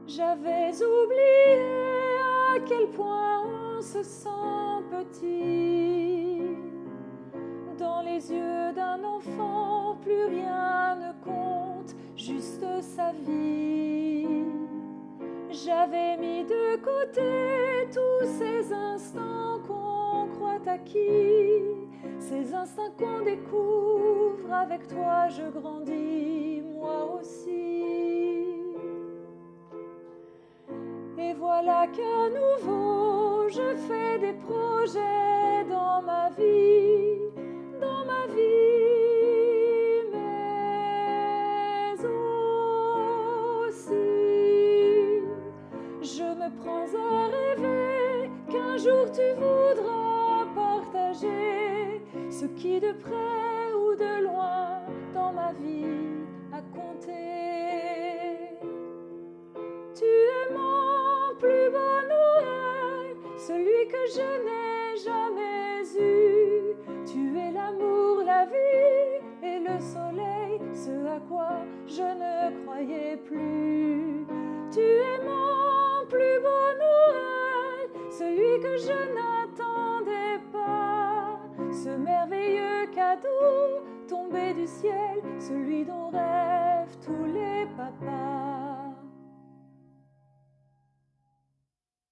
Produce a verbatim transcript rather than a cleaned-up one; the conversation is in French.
J'avais oublié à quel point on se sent petit. Dans les yeux d'un enfant, plus rien ne compte, juste sa vie. J'avais mis de côté tous ces instants qu'on croit acquis, ces instincts qu'on découvre, avec toi je grandis, moi aussi. Et voilà qu'à nouveau je fais des projets dans ma vie, dans ma vie, mais aussi je me prends à rêver qu'un jour tu voudras partager ce qui de près ou de loin dans ma vie a compté. Tu es mon plus beau Noël, celui que je n'ai jamais eu. Tu es l'amour, la vie et le soleil, ce à quoi je ne croyais plus. Tu es mon plus beau Noël, celui que je n'attendais pas, ce merveilleux cadeau tombé du ciel, celui dont rêvent tous les papas.